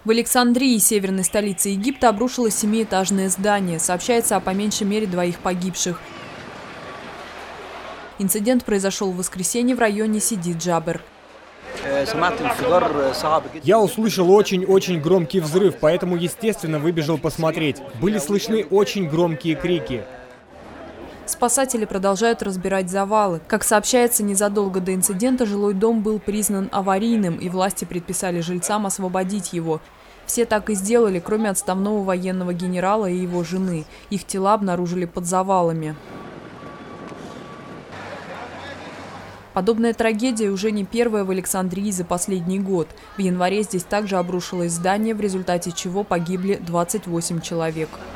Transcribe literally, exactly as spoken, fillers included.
В Александрии, северной столице Египта, обрушилось семиэтажное здание. Сообщается о по меньшей мере двоих погибших. Инцидент произошел в воскресенье в районе Сиди-Джабер. Я услышал очень-очень громкий взрыв, поэтому, естественно, выбежал посмотреть. Были слышны очень громкие крики. Спасатели продолжают разбирать завалы. Как сообщается, незадолго до инцидента жилой дом был признан аварийным, и власти предписали жильцам освободить его. Все так и сделали, кроме отставного военного генерала и его жены. Их тела обнаружили под завалами. Подобная трагедия уже не первая в Александрии за последний год. В январе здесь также обрушилось здание, в результате чего погибли двадцать восемь человек.